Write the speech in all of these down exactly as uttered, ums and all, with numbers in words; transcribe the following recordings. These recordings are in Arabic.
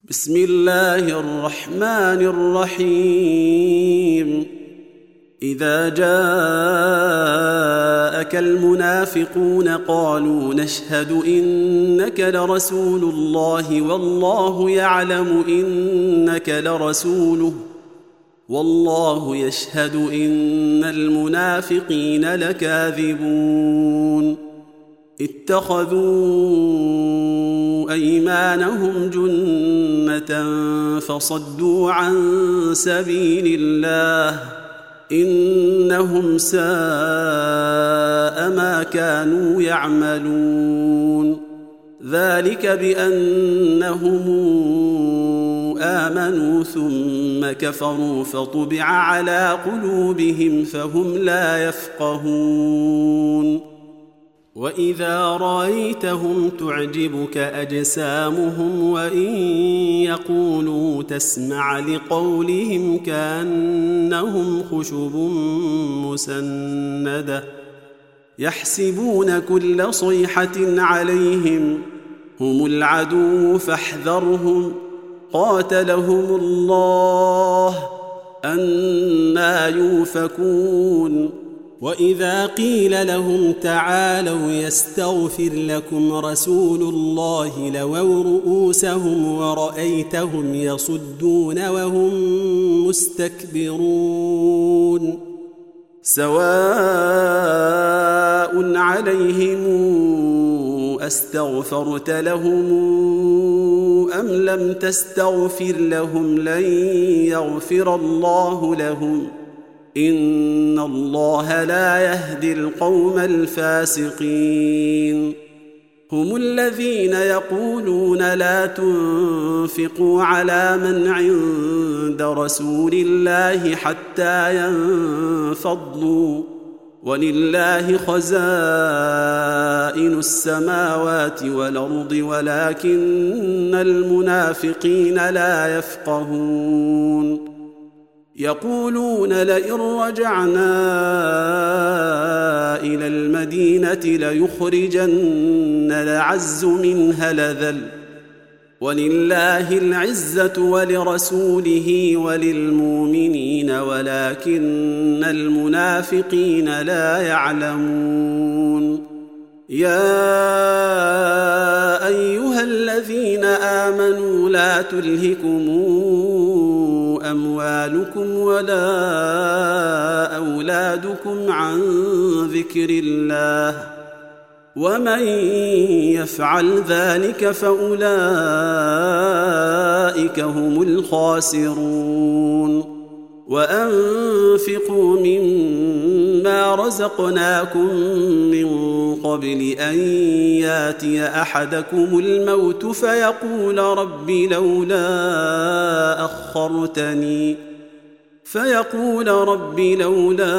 بسم الله الرحمن الرحيم إذا جاءك المنافقون قالوا نشهد إنك لرسول الله والله يعلم إنك لرسوله والله يشهد إن المنافقين لكاذبون اتخذوا أيمانهم جنة فصدوا عن سبيل الله إنهم ساء ما كانوا يعملون ذلك بأنهم آمنوا ثم كفروا فطبع على قلوبهم فهم لا يفقهون وإذا رأيتهم تعجبك أجسامهم وإن يقولوا تسمع لقولهم كأنهم خشب مسندة يحسبون كل صيحة عليهم هم العدو فاحذرهم قاتلهم الله أنى يؤفكون وإذا قيل لهم تعالوا يستغفر لكم رسول الله لووا رؤوسهم ورأيتهم يصدون وهم مستكبرون سواء عليهم أستغفرت لهم أم لم تستغفر لهم لن يغفر الله لهم إن الله لا يهدي القوم الفاسقين هم الذين يقولون لا تنفقوا على من عند رسول الله حتى ينفضوا ولله خزائن السماوات والأرض ولكن المنافقين لا يفقهون يقولون لئن رجعنا إلى المدينة ليخرجن الأعز منها الأذل ولله العزة ولرسوله وللمؤمنين ولكن المنافقين لا يعلمون يا أيها الذين آمنوا لا تلهكم أموالكم ولا أولادكم عن ذكر الله ومن يفعل ذلك فأولئك هم الخاسرون وأنفقوا مما رزقناكم من قبل أن ياتي أحدكم الموت فيقول رب لولا أخرتني فيقول رب لولا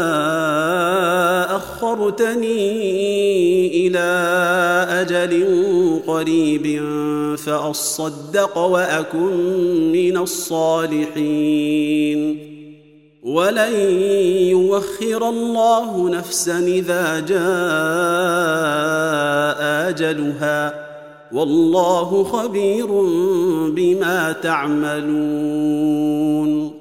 أخرتني إلى أجل قريب فأصدق وأكن من الصالحين ولن يوخر الله نفسا إذا جاء أجلها والله خبير بما تعملون